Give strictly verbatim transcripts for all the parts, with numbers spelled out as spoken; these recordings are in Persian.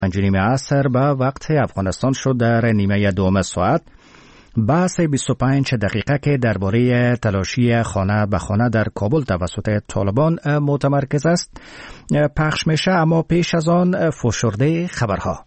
پنج عصر به وقت افغانستان شد. در نیمه دوم ساعت بحث بیست و پنج دقیقه که درباره تلاشی خانه به خانه در کابل توسط طالبان متمرکز است پخش میشه، اما پیش از آن فشرده خبرها.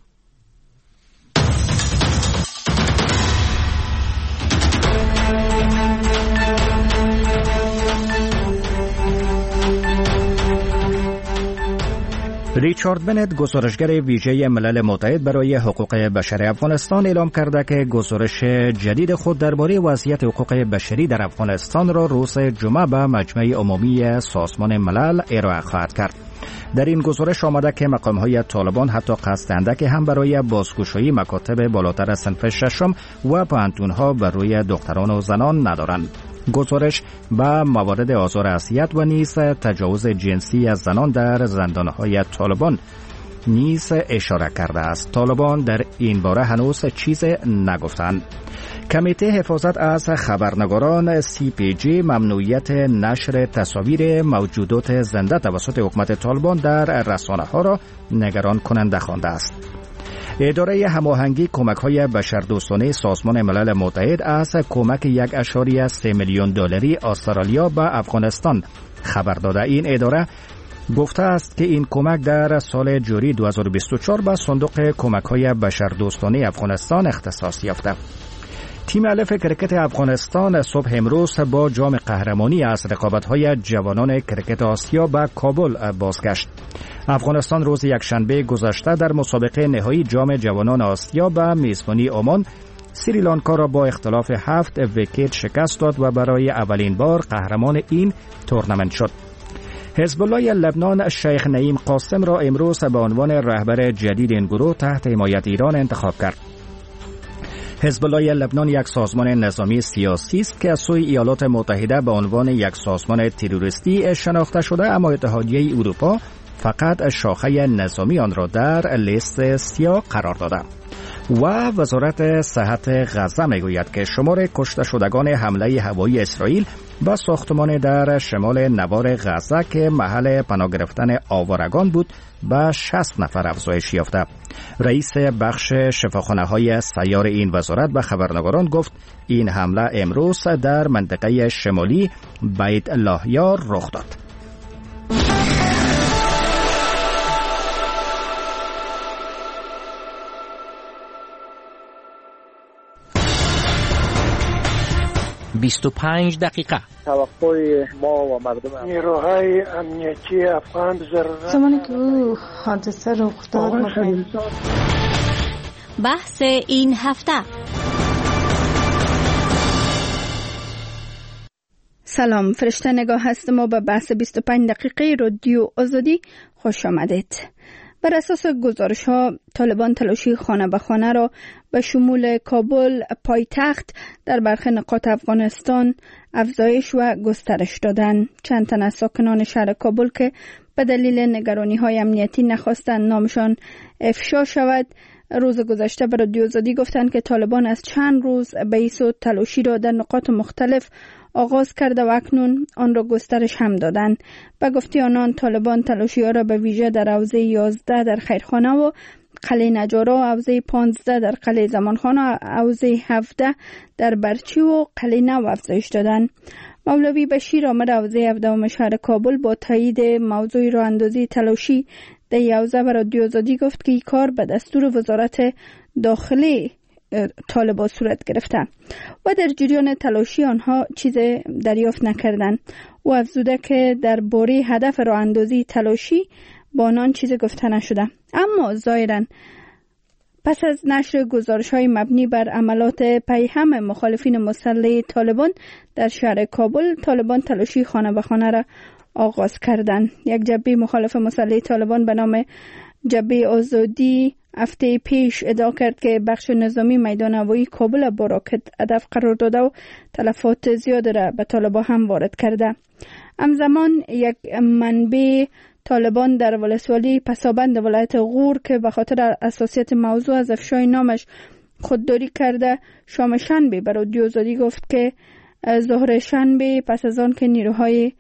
ریچارد بنت، گزارشگر ویژه ملل متحد برای حقوق بشر افغانستان، اعلام کرده که گزارش جدید خود درباره وضعیت حقوق بشری در افغانستان را روز جمعه به مجمع عمومی سازمان ملل ارائه خواهد کرد. در این گزارش آمده که مقام‌های طالبان حتی قصد اندکی هم برای بازگشایی مکاتب بالاتر از صنف ششم و پوهنتون‌ها بر روی دختران و زنان ندارند. گزارش به موارد آزار اذیت و نیز تجاوز جنسی از زنان در زندان‌های طالبان نیز اشاره کرده است. طالبان در این باره هنوز چیز نگفتند. کمیته حفاظت از خبرنگاران سی پی جی ممنوعیت نشر تصاویر موجودات زنده توسط حکومت طالبان در رسانه‌ها را نگران کننده خوانده است. اداره هماهنگی کمک‌های بشردوستانه سازمان ملل متحد از کمک یک اشاری سه میلیون دلاری استرالیا به افغانستان خبر داده. این اداره گفته است که این کمک در سال جاری دو هزار و بیست و چهار به صندوق کمک‌های بشردوستانه افغانستان اختصاص یافته. تیم الف کرکت افغانستان صبح امروز با جام قهرمانی از رقابت‌های جوانان کرکت آسیا به کابل بازگشت. افغانستان روز یکشنبه گذشته در مسابقه نهایی جام جوانان آسیا به میزبانی عمان سریلانکا را با اختلاف هفت ویکت شکست داد و برای اولین بار قهرمان این تورنمنت شد. حزب الله لبنان شیخ نعیم قاسم را امروز به عنوان رهبر جدید این گروه تحت حمایت ایران انتخاب کرد. حزب الله لبنان یک سازمان نظامی سیاسی است که از سوی ایالات متحده به عنوان یک سازمان تروریستی شناخته شده، اما اتحادیه اروپا فقط شاخه نظامی آن را در لیست سیاه قرار داده. و وزارت صحت غزه میگوید که شمار کشته شدگان حمله هوایی اسرائیل به ساختمان در شمال نوار غزه که محل پناه گرفتن آوارگان بود به شصت نفر افزایش یافته. رئیس بخش شفاخانه‌های سیار این وزارت به خبرنگاران گفت این حمله امروز در منطقه شمالی بیت لاهیا رخ داد. بیست و پنج دقیقه. توقع ما و مردم نیروهای امنیتی افغان ضرورت زمانی که او حادثه رخ داد. بحث این هفته. سلام، فرشته نگاه هستم و به بحث بیست و پنج دقیقه رادیو آزادی خوش آمدید. بر اساس گزارش ها طالبان تلاشی خانه به خانه را به شمول کابل پایتخت در برخی نقاط افغانستان افزایش و گسترش دادند. چند تن از ساکنان شهر کابل که به دلیل نگرانی های امنیتی نخواستند نامشان افشا شود روز گذشته به رادیو آزادی گفتند که طالبان از چند روز به این سو تلاشی را در نقاط مختلف آغاز کرده و اکنون آن را گسترش هم دادند. به گفته آنان طالبان تلاشی ها را به ویژه در حوزه یازده در خیرخانه و قلعه نجارا، حوزه پانزده در قلعه زمانخانه، حوزه هفده در برچی و قلعه نو افزایش دادند. مولوی بشیر آمد حوزه هفده شهر کابل با تایید موضوع راه اندازی تلاشی در حوزه به رادیو آزادی گفت که این کار به دستور وزارت داخلی طالبان صورت گرفته و در جریان تلاشی آنها چیز دریافت نکردند. و افزوده که در باره هدف راه اندازی تلاشی با آنان چیز گفته نشده. اما ظاهراً پس از نشر گزارش‌های مبنی بر عملات پیهم مخالفین مسلح طالبان در شهر کابل، طالبان تلاشی خانه به خانه را آغاز کردند. یک جبهه مخالف مسلح طالبان به نام جبهه آزادی هفته پیش ادعا کرد که بخش نظامی میدان هوایی کابل با راکت هدف قرار داده و تلفات زیاد را به طالبان هم وارد کرده. همزمان یک منبع طالبان در ولسوالی پسابند ولایت غور که به خاطر حساسیت موضوع از افشای نامش خودداری کرده شام شنبه به رادیو آزادی گفت که ظهر شنبه پس از آن که نیروهای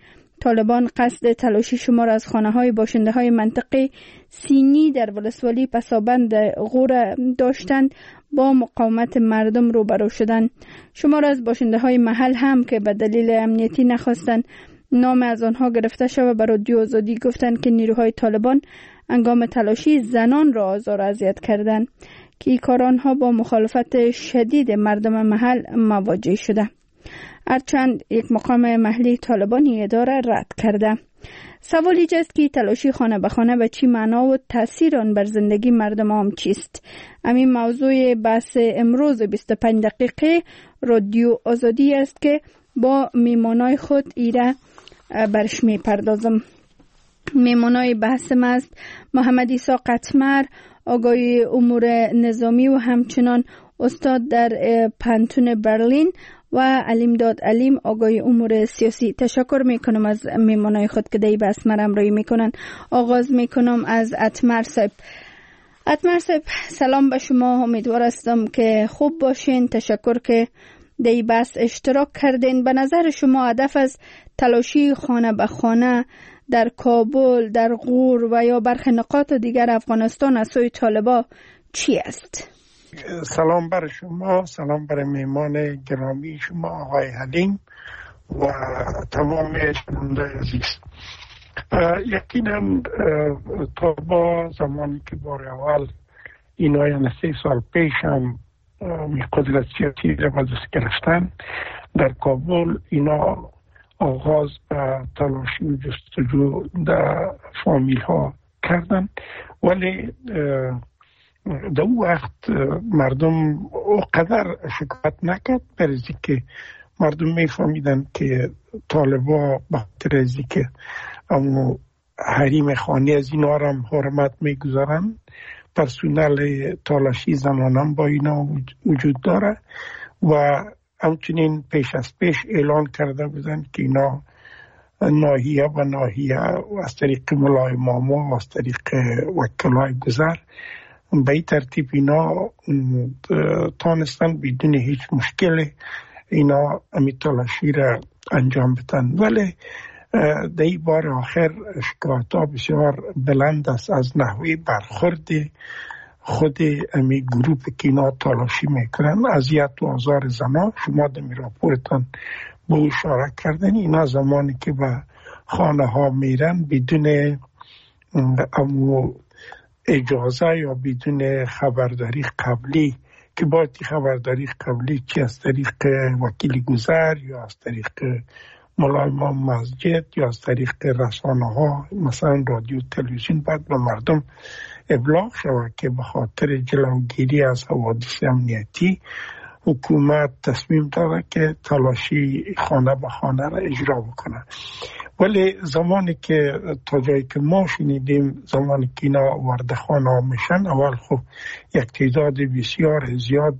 طالبان قصد تلاشی شمار از خانه های باشنده های منطقه سینی در ولسوالی پسابند غور داشتند با مقاومت مردم روبرو شدند. شمار از باشنده های محل هم که به دلیل امنیتی نخواستند نام از آنها گرفته شود به رادیو آزادی گفتند که نیروهای طالبان هنگام تلاشی زنان را آزار و اذیت کردند که این کار آنها با مخالفت شدید مردم محل مواجه شده. هرچند یک مقام محلی طالبانی اداره رد کرده. سوال ایجاست که تلاشی خانه به خانه به چی معنا و تاثیر آن بر زندگی مردم عام چیست؟ همین موضوع بحث امروز بیست و پنج دقیقه رادیو آزادی است که با میمانای خود ایره برش می پردازم. میمانای بحث است محمد عیسی قطمر، آقای امور نظامی و همچنان استاد در پانتون برلین و علیم داد علیم، آقای امور سیاسی. تشکر میکنم از میمانای خود که دی بحث مرا همراهی میکنن. آغاز میکنم از اتمر صاحب. اتمر صاحب سلام به شما، امیدوار هستم که خوب باشین. تشکر که دی بحث اشتراک کردین. به نظر شما هدف از تلاشی خانه به خانه در کابل، در غور و یا برخی نقاط دیگر افغانستان از سوی طالبان چی است؟ سلام بر شما، سلام بر میمان گرامی شما آقای حلیم و تمام شنوندگان عزیز. یقینا طالبان زمانی که بار اول اینا یعنی سه سال پیش هم قدرت سیاسی را به دست گرفتن در کابل، اینا آغاز به تلاشی و جستجو در فامیل ها کردن، ولی در اون وقت مردم اونقدر شکایت نکرد، برزی که مردم میفهمیدن که طالبا به خاطر ازی که امو حریم خانه از اینا را هم حرمت میگذارن، پرسونل تلاشی زنانم با اینا وجود داره و همچنین پیش از پیش اعلان کرده بودن که اینا ناحیه و ناحیه و از طریق ملای ماما و از طریق وکلای گذر به این ترتیب اینا تانستن بدون هیچ مشکل اینا امی تلاشی را انجام بدن. ولی در این بار آخر شکایت ها بسیار بلند است از نحوه برخورد خود امی گروپ که اینا تلاشی میکنن، اذیت و آزار زنان. شما در می راپورتان به اشاره کردن اینا زمانی که به خانه ها میرن بدون امو اجازه یا بدون خبرداری قبلی، که باید خبرداری قبلی چی از طریق وکیل گذر یا از طریق ملای مسجد یا از طریق رسانه ها مثلا رادیو تلویزیون باید به مردم ابلاغ شود که به خاطر جلوگیری از حوادث امنیتی حکومت تصمیم داره که تلاشی خانه به خانه را اجرا بکنه. ولی زمانی که تا جایی که ما شنیدیم زمانی که اینا وارد خانه میشن، اول خب یک تعداد بسیار زیاد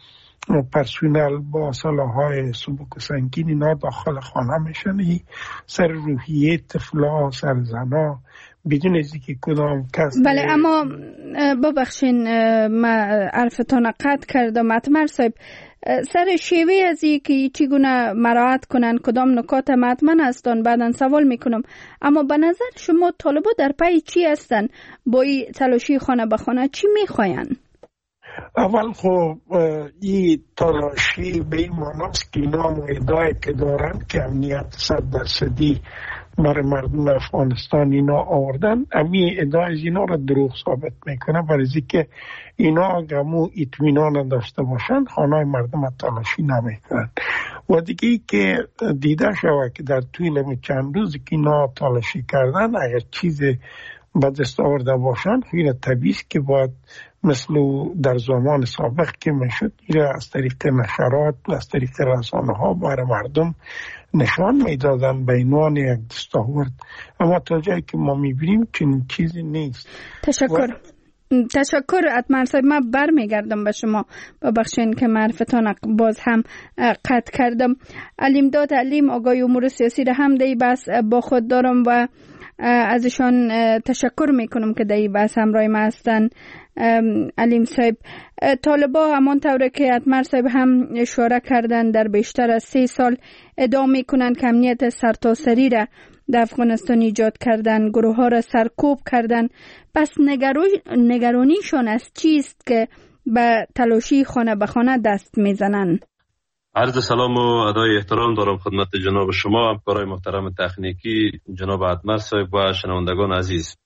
پرسونل با سلاح‌های سبک و سنگین اینا داخل خانه میشن، سر روحیه طفلا، سر زنا، بدون از اینکه کدام کس. بله، اما ببخشین ما عرفتان قطع کردم اتمر صاحب، سر شیوه از اینکه چگونه مراعات کنن کدام نکات مطمئن هستن بعداً سوال میکنم. اما به نظر شما طالبان در پای چی هستن؟ با این تلاشی خانه به خانه چی میخواین؟ اول خب این تلاشی به این معناست که اینا ادعای که دارن که امنیت صد درصدی برای مردم افغانستان اینا آوردن، امی ادعای از اینا را دروغ ثابت میکنه، برای اینکه اینا گمو اطمینان داشته باشن خانه مردم تلاشی نمیکنن. و دیگه ای که دیده شود که در طول چند روز که اینا تلاشی کردن اگر چیز به دست آورده باشن، خیلی طبیعی است که باید مثل در زمان سابق که میشد اینا از طریق نشرات و از طریق رسانه ها برای مردم نشان میدادن به عنوان یک دستاورد، اما تا جایی که ما میبینیم چنین چیزی نیست. تشکر و... تشکر اتمر صاحب. من برمیگردم به شما، ببخشین که معرفتان باز هم قطع کردم. علیم داد علیم، آقای امور سیاسی را هم دی بس با خود دارم و ازشان تشکر میکنم که در این بحث همراه ما هستن. علیم صاحب، طالبا همان طوره که اتمر صاحب هم اشاره کردن در بیشتر از سه سال ادعا میکنن که امنیت سرتاسری را در افغانستان ایجاد کردن، گروه ها را سرکوب کردن. پس نگرانیشون از چیست که به تلاشی خانه به خانه دست میزنن؟ عرض سلام و ادای احترام دارم خدمت جناب شما، همکارای محترم تکنیکی، جناب ادمر صاحب و شنوندگان عزیز.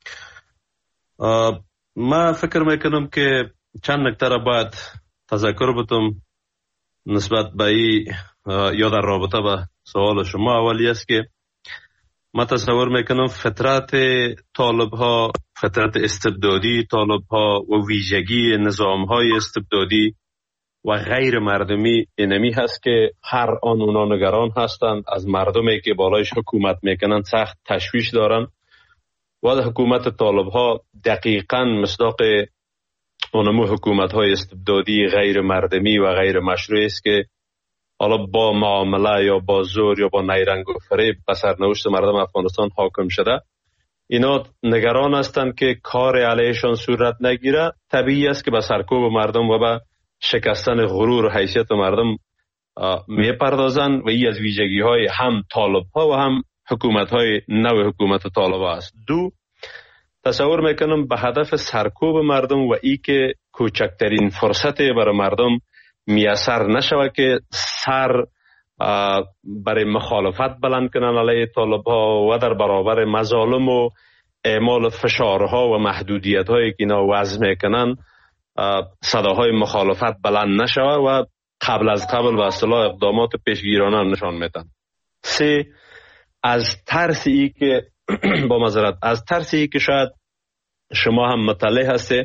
من فکر میکنم که چند نکته را باید تذکر بدم نسبت به ای یا در رابطه با سوال شما. اولی است که من تصور میکنم فطرت طالب ها، فطرت استبدادی طالب ها و ویژگی نظام های استبدادی و غیر مردمی اینمی هست که هر آن اونا نگران هستند از مردمی که بالایش حکومت میکنن، سخت تشویش دارن و حکومت طالب ها دقیقاً مصداق اونمو حکومت های استبدادی غیر مردمی و غیر مشروع است که حالا با معامله یا با زور یا با نیرنگ و فریب به سرنوشت مردم افغانستان حاکم شده. اینا نگران هستند که کار علیهشان صورت نگیره. طبیعی است که به سرکوب مردم و به شکستن غرور و حیثیت مردم می پردازن و ای از ویژگی های هم طالب ها و هم حکومت های نو حکومت طالب است. دو، تصور میکنم به هدف سرکوب مردم و ای که کوچکترین فرصت برای مردم میسر نشود که سر برای مخالفت بلند کنن علیه طالب ها و در برابر مظالم و اعمال فشارها و محدودیت هایی که اینا وضع میکنن صداهای مخالفت بلند نشود و قبل از قبل به اصطلاح اقدامات پیشگیرانه نشان میدن. سه، از ترسی که با معذرت از ترسی که شاید شما هم مطلع هستی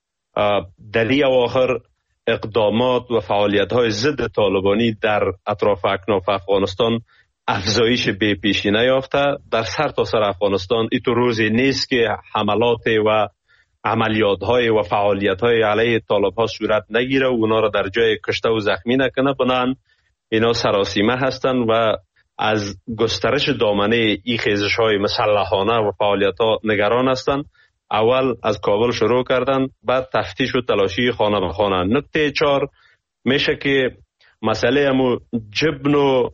در این اواخر اقدامات و فعالیت های ضد طالبانی در اطراف اکناف افغانستان افزایش بی پیشی نیافته. در سر تا سر افغانستان این تو روزی نیست که حملات و عملیات های و فعالیت های علیه طالب ها صورت نگیره و اونا را در جای کشته و زخمی نکنه. بنابراین اینا سراسیمه هستند و از گسترش دامنه ای خیزش های مسلحانه و فعالیت ها نگران هستند. اول از کابل شروع کردن، بعد تفتیش و تلاشی خانه به خانه. نکته چهار میشه که مسئله همو جبن و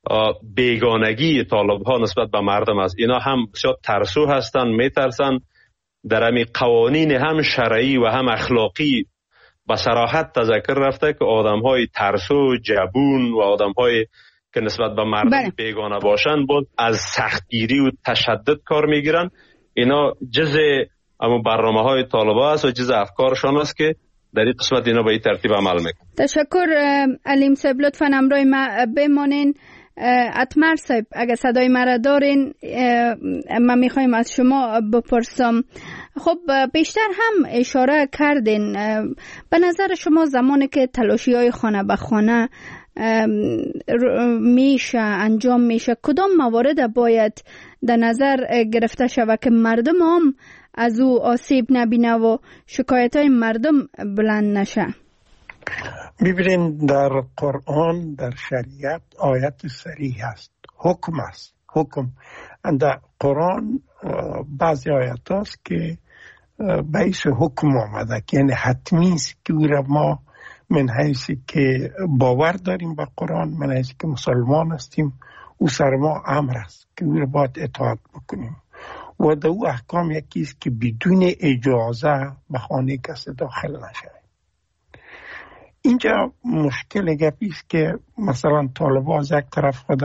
بیگانگی طالب ها نسبت به مردم است. اینا هم بسیار ترسو هستند، میترسن در همی قوانین هم شرعی و هم اخلاقی به صراحت تذکر رفته که آدم های ترسو، جبون و آدم های که نسبت به مردم بله. بیگانه باشن بود از سختگیری و تشدد کار میگیرن. اینا جز اما برنامه های طالبا است و جز افکارشان است که در این قسمت اینا به این ترتیب عمل میکنن. تشکر علیم صاحب، لطفاً همراه ما بمانین. اتمر صاحب اگه صدای مرا دارین من میخوایم از شما بپرسم. خب بیشتر هم اشاره کردین، به نظر شما زمانی که تلاشی های خانه به خانه میشه انجام میشه کدام موارد باید در نظر گرفته شود که مردم هم از او آسیب نبینه و شکایت های مردم بلند نشه؟ ببینید در قرآن، در شریعت آیت صریح است، حکم است. حکم در قرآن بعضی آیات است که بیس حکم آمده که یعنی حتمی است که ما من حیثی که باور داریم به قرآن، من حیثی که مسلمان هستیم، او سر ما امر است که او را باید اطاعت بکنیم و در او احکام یکی است که بدون اجازه به خانه کسی داخل نشه. اینجا مشکل گپی است که مثلا طالبان از یک طرف خود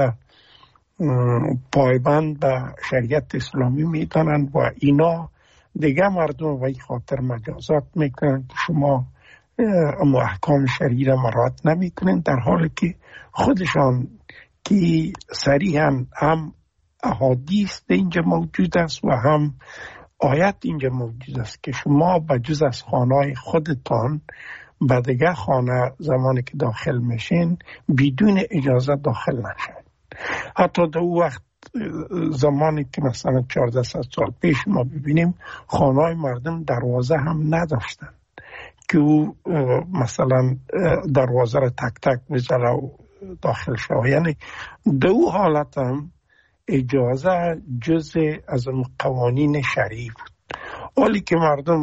پایبند به شریعت اسلامی میدانند و اینا دیگه مردم و این خاطر مجازات میکنند که شما اما احکام شرعی را مراعات نمیکنند، در حالی که خودشان که صریحاً هم احادیث اینجا موجود است و هم آیت اینجا موجود است که شما به جز از خانه خودتان به دیگه خانه زمانی که داخل میشین بدون اجازه داخل نشین. حتی در اون وقت زمانی که مثلا چهارده سال پیش ما ببینیم خانه مردم دروازه هم نداشتن که او مثلا دروازه را تک تک بزنه و داخل شد. یعنی در اون حالت هم اجازه جزء از اون قوانین شرعی بود. حالی که مردم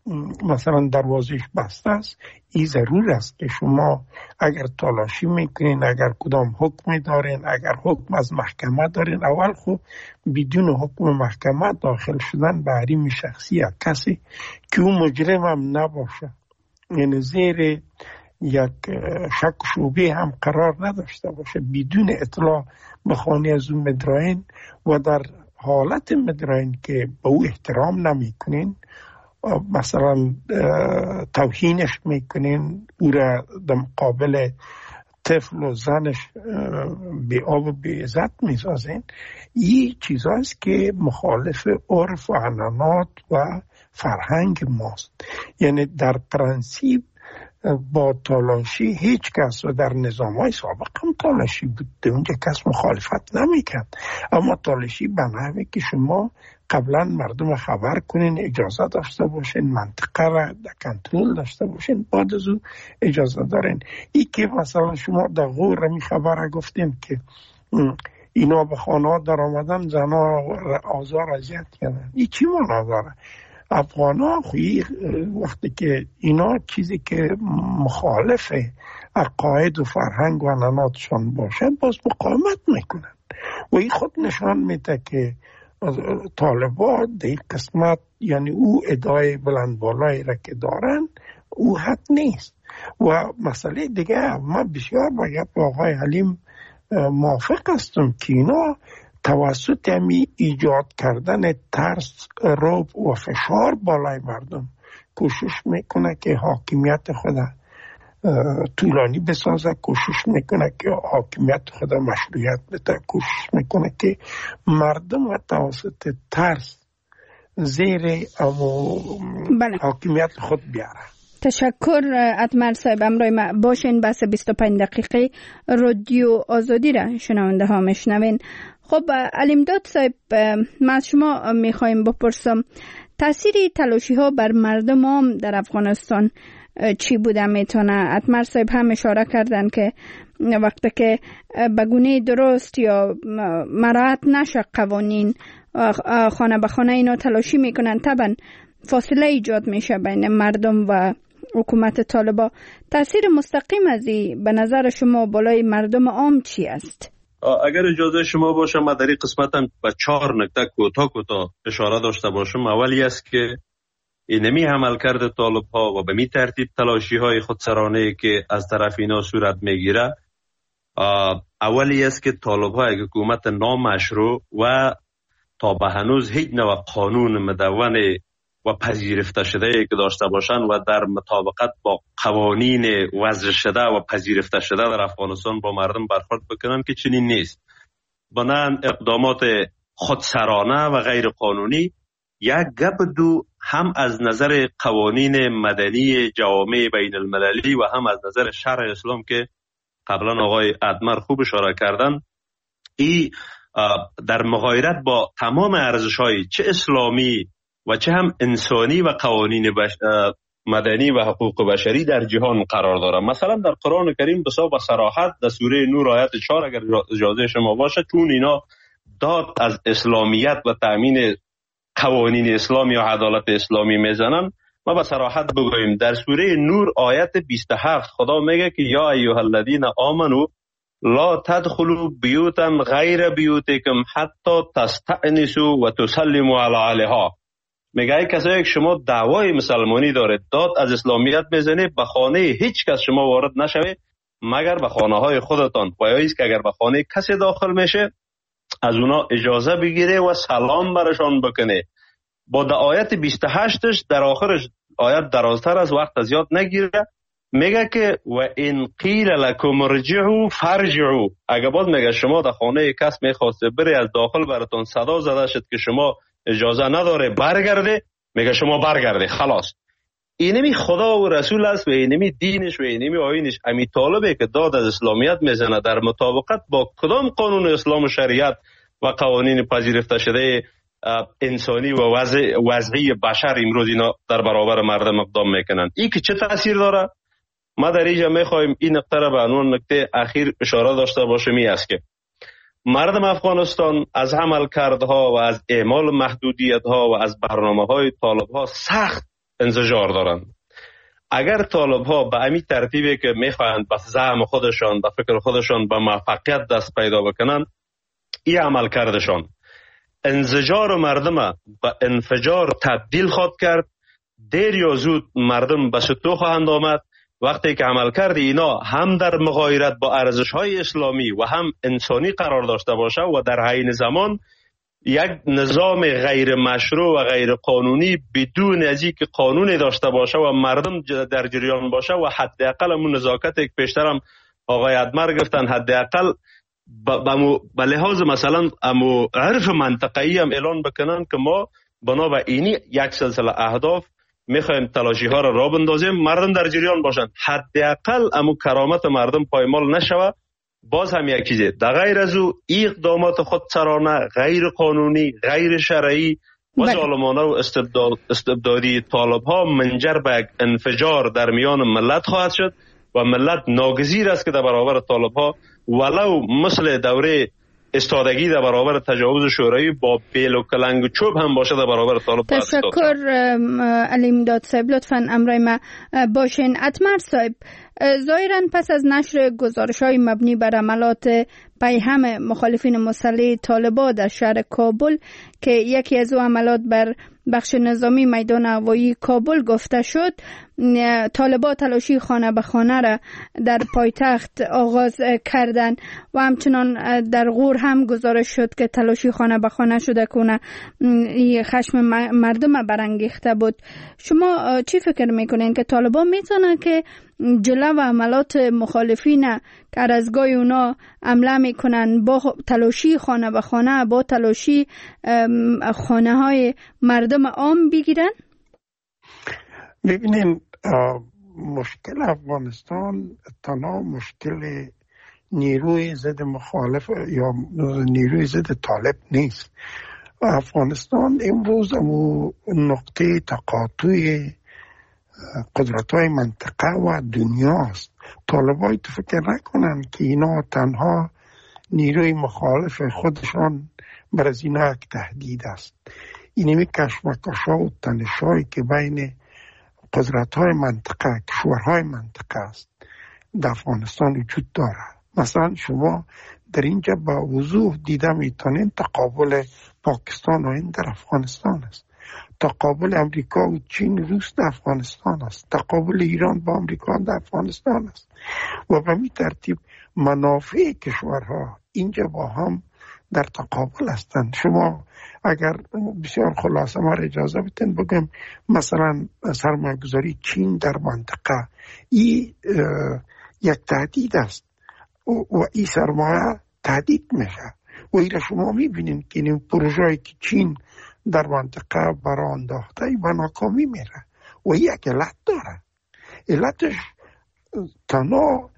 مثلا دروازش بسته است، این ضرور است که شما اگر تلاشی میکنین، اگر کدام حکم دارین، اگر حکم از محکمه دارین، اول خب بدون حکم محکمه داخل شدن به حریم شخصی کسی که اون مجرم هم نباشه، یعنی زیر یک شک شبهه هم قرار نداشته باشه، بدون اطلاع به خانه از اون مدرعین و در حالت مدرعین که به او احترام نمیکنین، مثلا توهینش میکنین، او را در مقابل طفل و زنش بی آب و بی عزت میسازین، این چیزاست که مخالف عرف و عنعنات و فرهنگ ماست. یعنی در پرنسیپ با تالاشی هیچ کس، و در نظام های سابق هم تالاشی بود، اونجا کس مخالفت نمیکرد، اما تالاشی به نحوی که شما قبلا مردم خبر کنین، اجازه داشته باشین، منطقه را در کنترل داشته باشین، بعد از او اجازه دارین. ای که مثلا شما در غور می خبر گفتین که اینا به خانه در آمدن زنا آزار اذیت کردن، ای چی معنا داره؟ افغانا خوی وقتی که اینا چیزی که مخالف عقاید و فرهنگ و عنعناتشان باشه باز مقاومت میکنن، و این خود نشان میده که طالبان در این قسمت، یعنی او ادعای بلند بالایی را که دارن او حد نیست. و مسئله دیگه، من بسیار با گپ آقای حلیم موافق هستم که اینا توسط همی ایجاد کردن ترس، رعب و فشار بالای مردم کوشش میکنه که حاکمیت خود طولانی بسازه، کوشش میکنه که حاکمیت خود مشروعیت بده، کوشش میکنه که مردم و توسط ترس زیر امو بله. حاکمیت خود بیاره. تشکر اتمر صاحب، امروی ما باشین. بس بیست و پنج دقیقه رادیو آزادی را شنونده ها میشنوین. خب علیمداد صاحب، ما از شما میخوایم بپرسم تاثیر تلاشی ها بر مردم عام در افغانستان چی بوده میتونه؟ اتمر صاحب هم اشاره کردن که وقتی که به گونه درست یا مراعات نشه قوانین، خانه به خانه اینا تلاشی میکنن، طبعا فاصله ایجاد میشه بین مردم و حکومت طالبا. تاثیر مستقیم از این به نظر شما بالای مردم عام چی است؟ اگر اجازه شما باشه ما در این قسمت هم به چهار نکته کوتاه کوتاه اشاره داشته باشم. اولی است که اینمی عمل کرده طالب ها و به می ترتیب تلاشی های خودسرانه که از طرف اینا صورت میگیره، اولی است که طالب ها یک حکومت نامشروع و تا به هنوز هیچ نوع قانون مدون و پذیرفته شده که داشته باشند و در مطابقت با قوانین وضع شده و پذیرفته شده در افغانستان با مردم برخورد بکنن که چنین نیست. بنابراین اقدامات خودسرانه و غیر قانونی یک گپ دو هم از نظر قوانین مدنی جوامع بین المللی و هم از نظر شرع اسلام که قبلا آقای ادمر خوب اشاره کردن، ای در مغایرت با تمام ارزش‌های چه اسلامی و چه هم انسانی و قوانین بش... مدنی و حقوق بشری در جهان قرار داره. مثلا در قرآن کریم بسیار با صراحت در سوره نور آیت چهار اگر اجازه شما باشه، چون اینا داد از اسلامیت و تأمین قوانین اسلامی و عدالت اسلامی میزنن، ما با صراحت بگوییم در سوره نور آیت بیست و هفت خدا میگه که یا ایها الذین آمنو لا تدخلوا بیوتا غیر بیوتکم حتی تستأنسوا و تسلموا علی اهلها. میگه ای کسایی که شما دعوای مسلمانی دارید، داد از اسلامیت میزنید، به خانه هیچ کس شما وارد نشوید مگر به خانه های خودتان، و یا ایست که اگر به خانه کسی داخل میشه از اونا اجازه بگیره و سلام برشان بکنه. با در آیت بیست و هشتش در آخرش آیت درازتر از وقت زیاد نگیره، میگه که و ان قیل لکم ارجعوا فارجعوا. اگه باز میگه شما در خانه کس میخواسته بری، از داخل براتون صدا زده شد که شما اجازه نداره برگرده، میگه شما برگرده خلاص. اینمی خدا و رسول است و اینمی دینش و اینمی آیینش. امی طالبه که داد از اسلامیت میزنه در مطابقت با کدام قانون اسلام و شریعت و قوانین پذیرفته شده انسانی و وضع وضعی بشر امروز اینا در برابر مردم اقدام میکنن. این که چه تاثیر داره؟ ما در اینجا میخوایم این نکته را به عنوان نکته اخیر اشاره داشته باشیم، این است که مردم افغانستان از عملکردها و از اعمال محدودیت‌ها و از برنامه‌های طالب‌ها سخت انزجار دارند. اگر طالب ها به امی ترتیبی که میخواهند به زعم خودشان، به فکر خودشان به موفقیت دست پیدا بکنند، این عمل کردشان انزجار مردم به انفجار تبدیل خواهد کرد. دیر یا زود مردم به ستو خواهند آمد. وقتی که عمل کرد اینا هم در مغایرت با ارزش های اسلامی و هم انسانی قرار داشته باشه و در عین زمان یک نظام غیر مشروع و غیر قانونی بدون از اینکه قانونی داشته باشه و مردم در جریان باشه و حداقل همون نزاکت که پیشترم آقای ادمر گفتن، حداقل به لحاظ مثلا امو عرف منطقه‌ای هم اعلان بکنن که ما بنا به اینی یک سلسله اهداف میخوایم تلاشی ها را راه بندازیم، مردم در جریان باشند، حداقل امو کرامت مردم پایمال نشوه. باز هم یک چیزه در غیر از او اقدامات خودسرانه، غیر قانونی، غیر شرعی و ظالمانه و استبدادی طالب ها منجر به یک انفجار در میان ملت خواهد شد و ملت ناگزیر است که در برابر طالب ها ولو مثل دوره استادگی در برابر تجاوز شوروی با بیل و کلنگ و چوب هم باشه در برابر طالب. تشکر علی امداد صاحب، لطفاً امرای ما باشین. اتمر صاحب، ظاهراً پس از نشر گزارش‌های مبنی بر عملات پیهم مخالفین مسلح طالبان در شهر کابل که یکی از او عملات بر بخش نظامی میدان هوایی کابل گفته شد، طالبان تلاشی خانه به خانه را در پایتخت آغاز کردن و همچنان در غور هم گزارش شد که تلاشی خانه به خانه شده کنه خشم مردم برانگیخته بود. شما چی فکر میکنین که طالبان میتونه که جلو و عملات مخالفین که از گاهی اونا حمله میکنن با تلاشی خانه به خانه، با تلاشی خانه های مردم عام بگیرن؟ ببینین، مشکل افغانستان تنها مشکل نیروی ضد مخالف یا نیروی ضد طالب نیست. افغانستان امروز امو نقطه تقاطع قدرت های منطقه و دنیاست. طالبای تو فکر نکنن که اینا تنها نیروی مخالف خودشان بر از اینا یک تهدید است. اینمی کشمکش‌ها و تنش‌هایی که بین قدرت های منطقه، کشورهای منطقه است در افغانستان وجود داره. مثلا شما در اینجا با وضوح دیده میتونین تقابل پاکستان و هند در افغانستان است، تقابل امریکا و چین روس در افغانستان است، تقابل ایران با امریکا در افغانستان است و به می ترتیب منافع کشورها اینجا با هم در تقابل هستند. شما اگر بسیار خلاصه ما اجازه بدین بگم مثلا سرمایه‌گذاری چین در منطقه این یک تهدید است و این سرمایه تهدید میشه و این شما میبینین که این پروژه‌ای که چین در منطقه برای انداخته به ناکامی میره و این یک علت داره. علتش تنها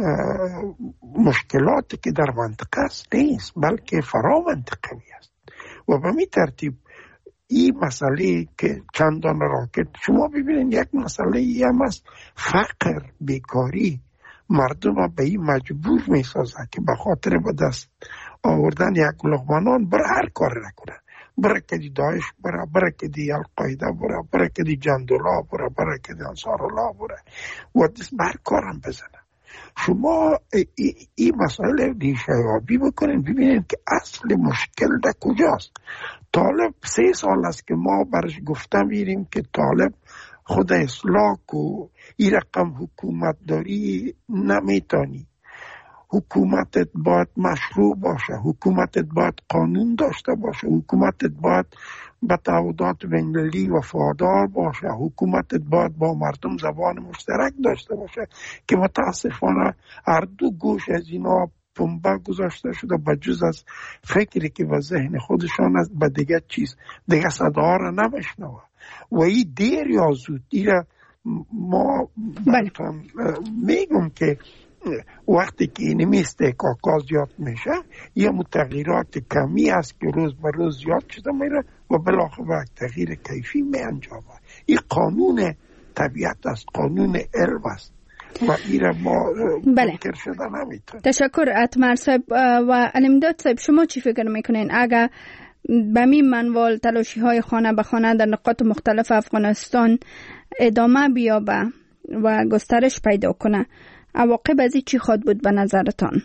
مشکلاتی که در منطقه است نیست بلکه فرا منطقوی است و به می ترتیب این مسئله که چندان راکت شما ببینید یک مسئله هم است، فقر، بیکاری مردم به این مجبور می سازه که به خاطر به دست آوردن یک لقمه نان برای هر کار نکنه، برای که دی داعش برای برای که دی القاعده برای برای که دی جندولا برای برای که دی انصارالله برای و دست بر کارم بزنه. شما این ای مسئله ریشه یابی بکنین ببینین که اصل مشکل در کجاست. طالب سه سال است که ما برش گفته میریم که طالب خود اصلاح و این رقم حکومت داری نمیتانی، حکومتت باید مشروع باشه، حکومتت باید قانون داشته باشه، حکومتت باید به تعهدات بین‌المللی وفادار باشه، حکومتت باید با مردم زبان مشترک داشته باشه که متاسفانه هر دو گوش از اینا پنبه گذاشته شده به جز از فکری که به ذهن خودشان است به دیگه چیز دیگه صدا را نمیشنوه و این دیر یا زود دیره ما میگم که وقتی که اینمی استحقاقا زیاد میشه یه متغیرات کمی است که روز به روز زیاد شده میره و بالاخره به تغییر کیفی می انجامه. این قانون طبیعت است، قانون علم است و ایره ما فکر شده نمیتونه. تشکر اتمر صاحب و علی امداد صاحب، شما چی فکر میکنین اگر به می منوال تلاشی های خانه به خانه در نقاط مختلف افغانستان ادامه بیابه و گسترش پیدا کنه، عواقب از این چی خواهد بود به نظرتان؟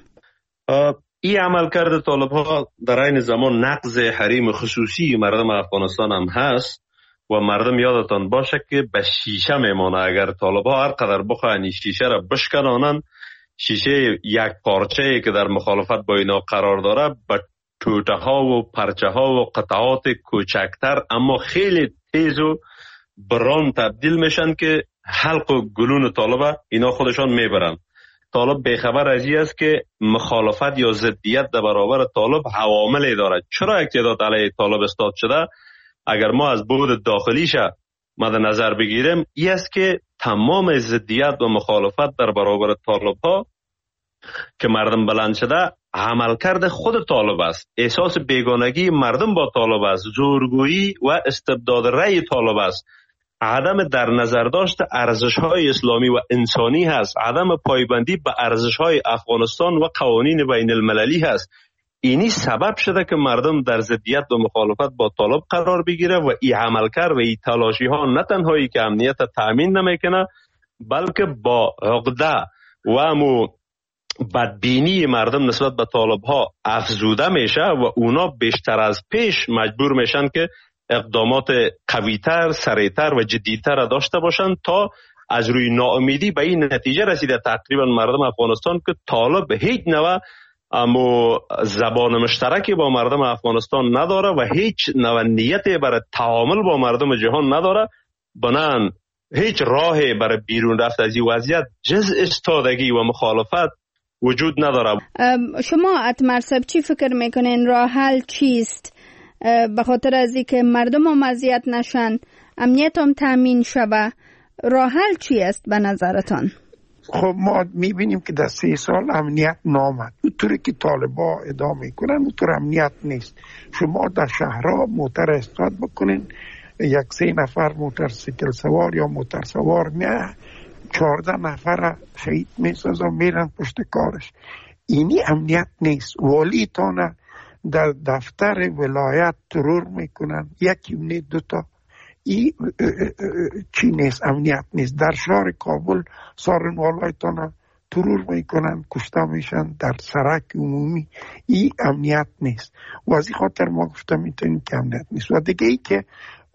این عملکرد طالب ها در این زمان نقض حریم خصوصی مردم افغانستان هم هست و مردم یادتان باشه که به شیشه میمانه. اگر طالب ها هر قدر بخواهن شیشه را بشکنانن، شیشه یک پارچه که در مخالفت با اینا قرار داره به توته ها و پرچه ها و قطعات کوچکتر اما خیلی تیز و بران تبدیل میشن که حلق و گلون طالب اینا خودشان میبرن. طالب بیخبر از این است که مخالفت یا ضدیت در برابر طالب عواملی دارد. چرا یک تعداد علیه طالب استاد شده؟ اگر ما از بعد داخلیش مد نظر بگیریم، این است که تمام ضدیت و مخالفت در برابر طالب ها که مردم بلند شده عملکرد خود طالب است. احساس بیگانگی مردم با طالب است، زورگویی و استبداد رأی طالب است، عدم در نظر داشت ارزش‌های اسلامی و انسانی هست، عدم پایبندی به ارزش‌های افغانستان و قوانین بین المللی هست. اینی سبب شده که مردم در ضدیت و مخالفت با طالب قرار بگیره و این عملکرد و این تلاشی ها نه تنهایی که امنیت تأمین نمیکنه، بلکه با عقده و امو بدبینی مردم نسبت به طالب ها افزوده میشه و اونا بیشتر از پیش مجبور میشن که اقدامات قویتر، سریعتر و جدیتر داشته باشن تا از روی ناامیدی به این نتیجه رسیده تقریبا مردم افغانستان که طالب هیچ نوع اما زبان مشترکی با مردم افغانستان نداره و هیچ نوع نیتی برای تعامل با مردم جهان نداره. بنان هیچ راهی برای بیرون رفت از این وضعیت جز استادگی و مخالفت وجود نداره. شما اتمر صاحب چی فکر میکنین راه حل چیست؟ به خاطر از اینکه مردم هم اذیت نشن، امنیت هم تامین شوه، راه حل چی است به نظرتان؟ خب ما میبینیم که در سه سال امنیت نامد. اونطوری که طالبا ادامه میکنن اونطور امنیت نیست. شما در شهرها موتر استاد بکنین، یک سه نفر موتر سیکل سوار یا موتر سوار میه چهارده نفر شهید میسازن میرن پشت کارش. اینی امنیت نیست. والی تانه در دفتر ولایت ترور میکنن، یکی نه دوتا. این چی نیست؟ امنیت نیست. در شهر کابل سارن والایتان ترور میکنن، کشته میشن در سرک عمومی. این امنیت نیست و از این خاطر ما گفتم میتونیم که امنیت نیست. و دیگه ای که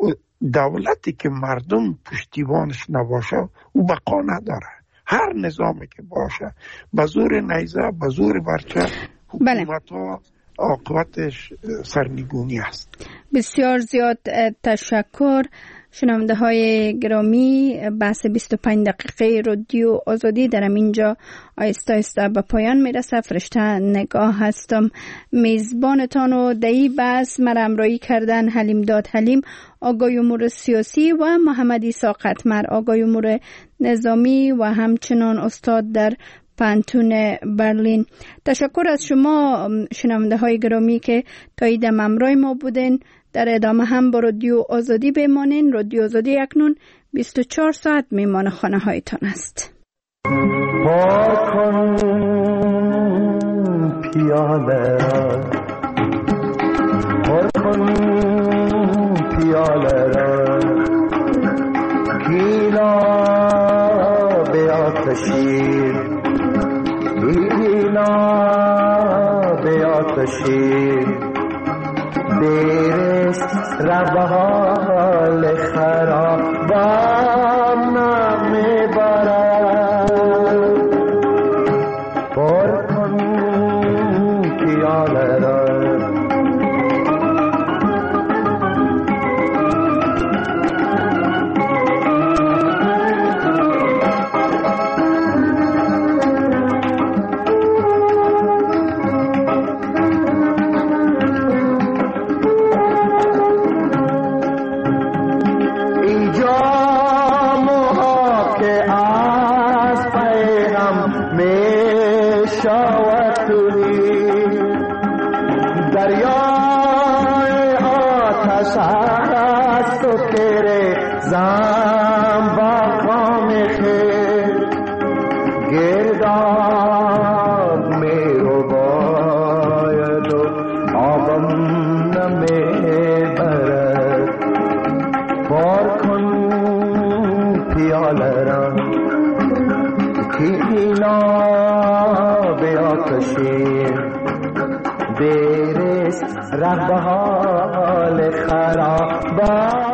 دولتی که مردم پشتیبانش نباشه او بقا نداره. هر نظامی که باشه به زور نیزه، به زور برچه، حکومت ها عاقبتش سرنگونی است. بسیار زیاد تشکر. شنونده های گرامی، بحث بیست و پنج دقیقه رادیو آزادی در اینجا آیسته آیسته به پایان میرسه. فرشته نگاه هستم، میزبانتان و دهی بحث مرا همراهی کردن حلیم داد حلیم، آقای امور سیاسی، و محمد عیسی قطمر، آقای امور نظامی و همچنان استاد در پانتون برلین. تشکر از شما شنونده های گرامی که تا ایدم همراه ما بودین. در ادامه هم با رادیو آزادی بمانین. رادیو آزادی اکنون بیست و چهار ساعت میمان خانه هایتان است. پاکن پیاله را، پاکن پیاله را، گیلا به آتشی، گیلا به آتشی، بیرست روال خرابان میبرد. پر کن پیاله را، بران که اینا به آتشی دیرست ره به حال خرابات